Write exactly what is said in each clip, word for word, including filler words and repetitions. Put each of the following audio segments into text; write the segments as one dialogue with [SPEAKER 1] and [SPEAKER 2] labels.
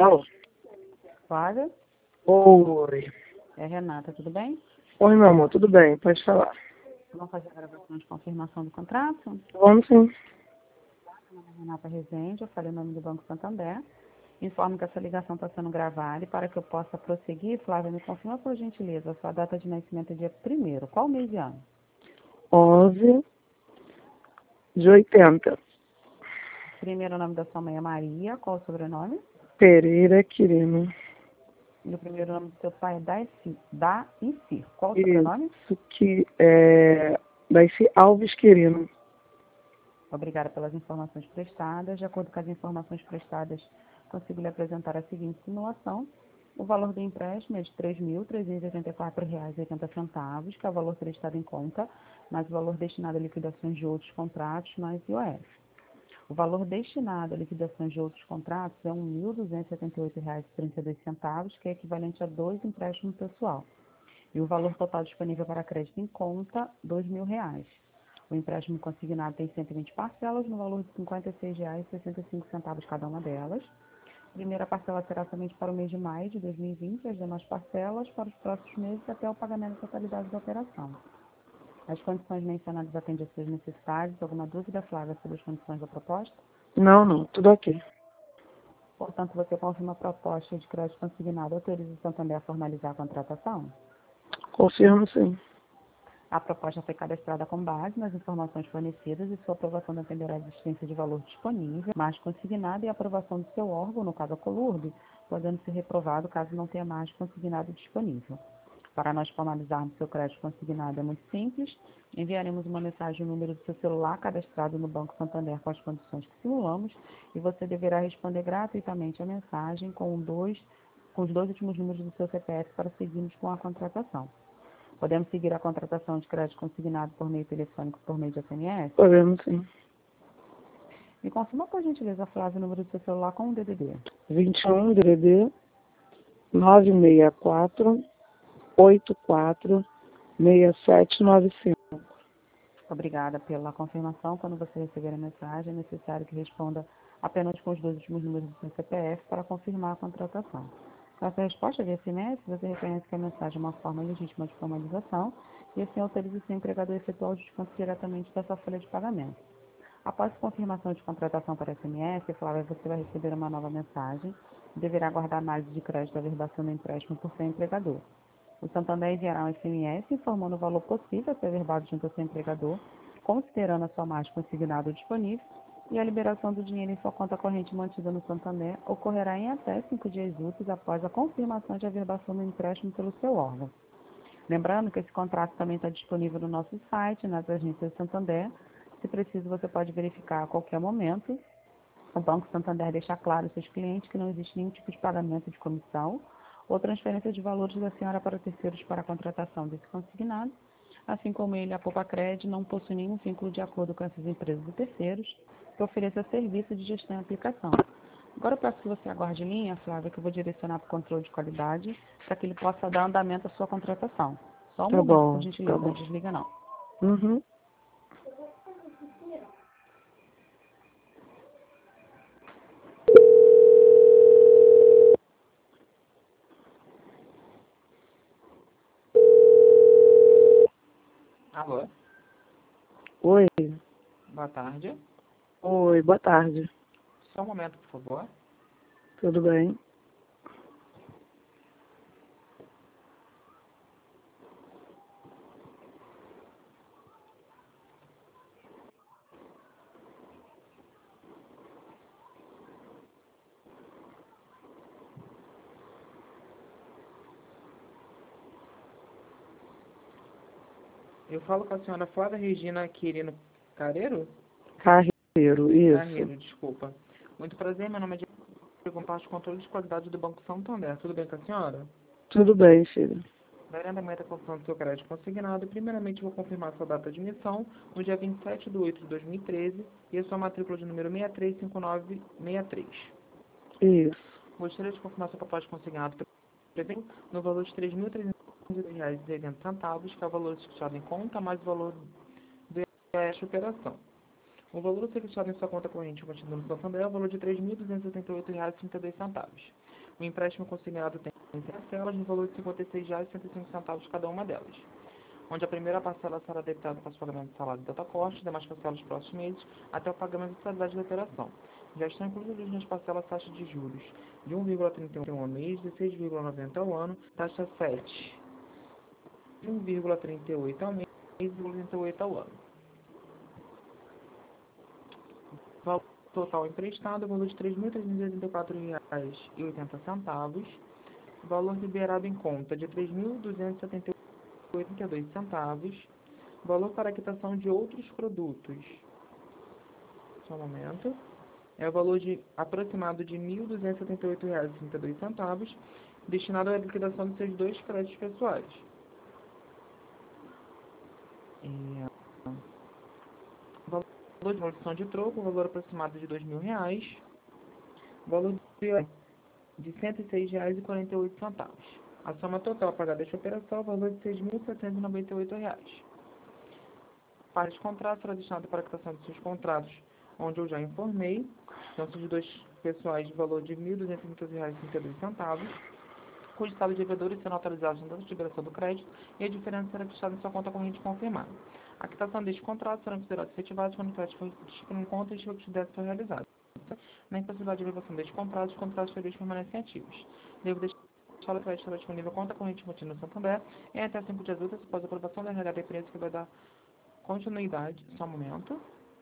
[SPEAKER 1] Alô?
[SPEAKER 2] Flávia?
[SPEAKER 1] Oi.
[SPEAKER 2] É Renata, tudo bem?
[SPEAKER 1] Oi, meu amor, tudo bem? Pode falar.
[SPEAKER 2] Vamos fazer a gravação de confirmação do contrato?
[SPEAKER 1] Vamos sim.
[SPEAKER 2] Meu nome é Renata Rezende, eu falei o nome do Banco Santander. Informo que essa ligação está sendo gravada e para que eu possa prosseguir, Flávia, me confirma por gentileza a sua data de nascimento é dia primeiro. Qual mês e ano?
[SPEAKER 1] onze de oitenta.
[SPEAKER 2] Primeiro nome da sua mãe é Maria, qual o sobrenome?
[SPEAKER 1] Pereira Quirino.
[SPEAKER 2] E o primeiro nome do seu pai é Daci, Daci. Qual o sobrenome?
[SPEAKER 1] Isso que é... Daisy Alves Quirino.
[SPEAKER 2] Obrigada pelas informações prestadas. De acordo com as informações prestadas, consigo lhe apresentar a seguinte simulação. O valor do empréstimo é de três mil trezentos e oitenta e quatro reais e oitenta centavos, que é o valor prestado em conta, mais o valor destinado a liquidações de outros contratos, mais I O F. O valor destinado a liquidações de outros contratos é mil duzentos e setenta e oito reais e trinta e dois centavos, que é equivalente a dois empréstimos pessoal. E o valor total disponível para crédito em conta, dois mil reais. O empréstimo consignado tem cento e vinte parcelas, no valor de cinquenta e seis reais e sessenta e cinco centavos cada uma delas. A primeira parcela será somente para o mês de maio de dois mil e vinte, as demais parcelas para os próximos meses até o pagamento da totalidade da operação. As condições mencionadas atendem às suas necessidades. Alguma dúvida, Flávia, sobre as condições da proposta?
[SPEAKER 1] Não, não, tudo ok.
[SPEAKER 2] Portanto, você confirma a proposta de crédito consignado, autoriza o Santander a formalizar a contratação?
[SPEAKER 1] Confirmo sim.
[SPEAKER 2] A proposta foi cadastrada com base nas informações fornecidas e sua aprovação dependerá da existência de valor disponível, margem consignada e aprovação do seu órgão, no caso a Colurb, podendo ser reprovado caso não tenha margem consignada disponível. Para nós formalizarmos seu crédito consignado é muito simples. Enviaremos uma mensagem no número do seu celular cadastrado no Banco Santander com as condições que simulamos e você deverá responder gratuitamente a mensagem com, dois, com os dois últimos números do seu C P F para seguirmos com a contratação. Podemos seguir a contratação de crédito consignado por meio telefônico por meio de S M S?
[SPEAKER 1] Podemos sim.
[SPEAKER 2] Me confirma, por gentileza, Flávia, o número do seu celular com o D D D.
[SPEAKER 1] vinte e um D D D nove seis quatro oito quatro seis sete nove cinco.
[SPEAKER 2] Obrigada pela confirmação. Quando você receber a mensagem, é necessário que responda apenas com os dois últimos números do seu C P F para confirmar a contratação. Com essa resposta de S M S, você reconhece que a mensagem é uma forma legítima de formalização e assim autoriza o seu empregador a efetuar o desconto diretamente da sua folha de pagamento. Após a confirmação de contratação para S M S, Flávia, você vai receber uma nova mensagem e deverá aguardar a análise de crédito da averbação do empréstimo por seu empregador. O Santander enviará um S M S informando o valor possível a ser averbado junto ao seu empregador, considerando a sua margem consignada disponível, e a liberação do dinheiro em sua conta corrente mantida no Santander ocorrerá em até cinco dias úteis após a confirmação de averbação do empréstimo pelo seu órgão. Lembrando que esse contrato também está disponível no nosso site, nas agências do Santander. Se preciso, você pode verificar a qualquer momento. O Banco Santander deixa claro aos seus clientes que não existe nenhum tipo de pagamento de comissão ou transferência de valores da senhora para terceiros para a contratação desse consignado, assim como ele, a Poupa-Cred, não possui nenhum vínculo de acordo com essas empresas e terceiros que ofereça serviço de gestão e aplicação. Agora eu peço que você aguarde em linha, Flávia, que eu vou direcionar para o controle de qualidade para que ele possa dar andamento à sua contratação. Só um
[SPEAKER 1] Tá
[SPEAKER 2] momento, por
[SPEAKER 1] bom, tá
[SPEAKER 2] gentileza, não
[SPEAKER 1] bom.
[SPEAKER 2] desliga não.
[SPEAKER 1] Uhum.
[SPEAKER 2] Alô,
[SPEAKER 1] Oi.
[SPEAKER 2] boa tarde.
[SPEAKER 1] Oi, boa tarde.
[SPEAKER 2] Só um momento, por favor.
[SPEAKER 1] Tudo bem?
[SPEAKER 2] Eu falo com a senhora Flávia Regina Quirino Careiro?
[SPEAKER 1] Carreiro, isso.
[SPEAKER 2] Carreiro, desculpa. Muito prazer, meu nome é Diego Gonçalves, controle de qualidade do Banco Santander. Tudo bem com a senhora?
[SPEAKER 1] Tudo bem, filho.
[SPEAKER 2] Darei andamento à construção do seu crédito consignado. Primeiramente, vou confirmar sua data de emissão no dia vinte e sete de oito de dois mil e treze e a sua matrícula de número seis três cinco nove seis três.
[SPEAKER 1] Isso.
[SPEAKER 2] Gostaria de confirmar sua proposta consignada no valor de três mil trezentos reais e oitenta centavos, que é o valor fixado em conta, mais o valor do I O F de operação.
[SPEAKER 3] O valor a ser fixado em sua conta corrente contida no Santander é o valor de três mil duzentos e setenta e oito reais e trinta e dois centavos. O empréstimo consignado tem parcelas no valor de cinquenta e seis reais e setenta e cinco centavos cada uma delas, onde a primeira parcela será debitada para o pagamento do salário de data-corte, demais parcelas dos próximos meses, até o pagamento da totalidade da operação. Já estão incluídas nas parcelas taxas de juros de um vírgula trinta e um ao mês, dezesseis vírgula noventa ao ano, taxa sete, um vírgula trinta e oito ao mês e um vírgula trinta e oito ao ano. Valor total emprestado, valor de três mil trezentos e oitenta e quatro reais e oitenta centavos. Valor liberado em conta de três mil duzentos e setenta e oito reais e trinta e dois centavos. Valor para quitação de outros produtos. Só um momento. É o valor de, aproximado de mil duzentos e setenta e oito reais e trinta e dois centavos, destinado à liquidação de seus dois créditos pessoais. E, valor de devolução de troco, valor aproximado de dois mil reais. Valor de, de cento e seis reais e quarenta e oito centavos. A soma total pagada desta operação, valor de seis mil setecentos e noventa e oito reais. Para os contratos, será destinado para a quitação de seus contratos, onde eu já informei, são os dois pessoais de valor de mil duzentos e trinta reais e trinta e dois centavos, cujo estado de devedores serão autorizados na data de liberação do crédito e a diferença será quitada em sua conta corrente confirmada. A quitação destes contratos serão considerados efetivados quando o crédito for disponível em conta e o fluxo de débito for realizado. Na impossibilidade de elevação destes contratos, os contratos feitos permanecem ativos. Devo deixar o crédito estará disponível em conta corrente contínua no Santander em até cinco dias úteis após a aprovação da R H da empresa, que vai dar continuidade. Só um momento.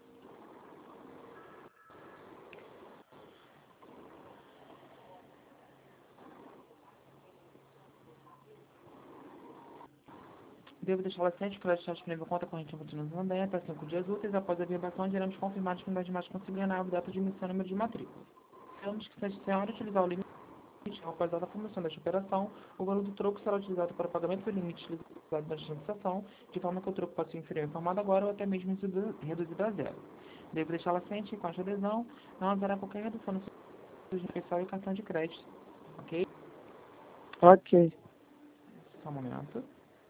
[SPEAKER 3] Devo deixar o ciente que o crédito está disponível em conta corrente contínua no Santander até cinco dias úteis após a verbação, iremos confirmar a disponibilidade de mais consignanável, data de emissão e número de matrícula. Temos que, se a senhora utilizar o limite após a formação desta operação, o valor do troco será utilizado para o pagamento do limite utilizado na negociação, de forma que o troco possa ser inferior ao informado agora ou até mesmo reduzido a zero. Devo deixá-la ciente que, com esta adesão, não haverá qualquer redução no serviço pessoal e cartão de crédito. Ok?
[SPEAKER 1] Ok.
[SPEAKER 3] Só um momento.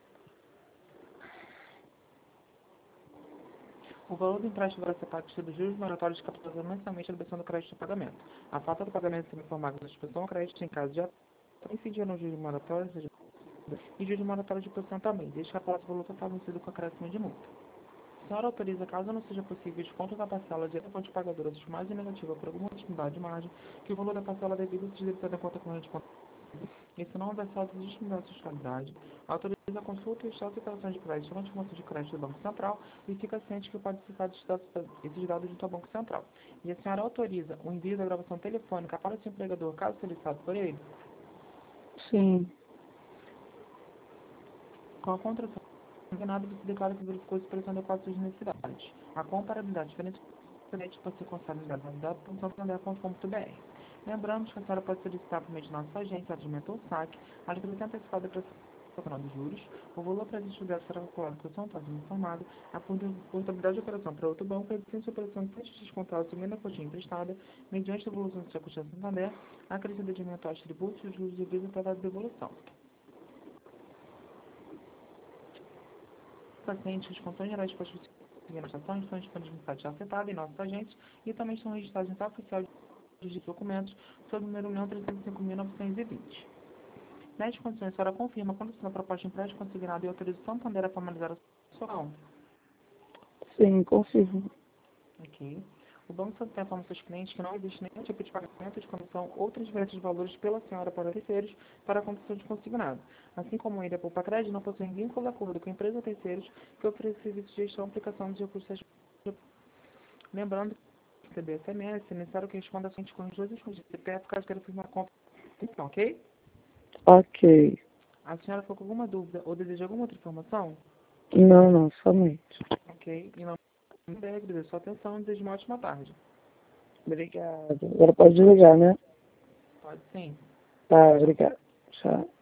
[SPEAKER 3] O valor do empréstimo deverá ser pago dos juros moratórios de capitalização mensalmente a liberação do crédito de pagamento. A falta do pagamento será informada da disposição ao crédito em caso de incidir no juros moratórios e juros moratórios de posição também, desde que a parte do valor total vencido com acréscimo de multa. A senhora autoriza, caso não seja possível, desconto da parcela de da fonte pagadora dos mais negativa por alguma disponibilidade de margem, que o valor da parcela devida seja debitado em conta corrente. E se não houver saldo de disponibilidade de fiscalidade, autoriza a consulta e extrato de operações de crédito na informação de crédito do Banco Central e fica ciente que pode ser esses dados junto ao Banco Central. E a senhora autoriza o envio da gravação telefônica para o seu empregador, caso solicitado por ele?
[SPEAKER 1] Sim.
[SPEAKER 3] Com a contratação nada, você declara que verificou a expressão adequada às suas necessidades. A comparabilidade diferente do crédito pode ser consolidada na data ponto santander ponto com ponto br. Lembramos que a senhora pode solicitar por meio de nossa agência, atendimento ou saque, a liquidação antecipada da operação dos juros, o valor previsto deve ser calculado por São Paulo informado, a portabilidade de operação para outro banco, a eficiência de operação antes de descontar assumindo a quantia emprestada, mediante a evolução do seu custo de Santander, a acrescida de aumento aos tributos e os juros devidos à data de devolução. Pacientes, os contornos gerais postos na estação estão disponíveis no site afetado em nossos agentes e também estão registrados no site oficial de documentos sob o número um trezentos e cinco mil novecentos e vinte. Nestas condições, a senhora confirma a condição da proposta de empréstimo consignado e autoriza o Santander a formalizar a sua conta.
[SPEAKER 1] Sim, confirmo.
[SPEAKER 3] Ok. O Banco Santander informa seus clientes que não existe nenhum tipo de pagamento de comissão ou transferência de valores pela senhora para terceiros para a condição de consignado. Assim como ele, a Poupa Crédito não possui vínculo de acordo com a empresa ou terceiros que oferece serviços de gestão e aplicação de recursos. Lembrando que receber S M S é necessário que responda a com os dois últimos de C P F caso queira firmar a conta. Então, ok?
[SPEAKER 1] Ok.
[SPEAKER 3] A senhora ficou com alguma dúvida ou deseja alguma outra informação?
[SPEAKER 1] Não, não, somente.
[SPEAKER 3] Ok. E não agradeço a sua atenção e desejo uma ótima tarde.
[SPEAKER 1] Obrigada. Agora pode desligar, né?
[SPEAKER 3] Pode sim.
[SPEAKER 1] Tá, obrigada. Tchau.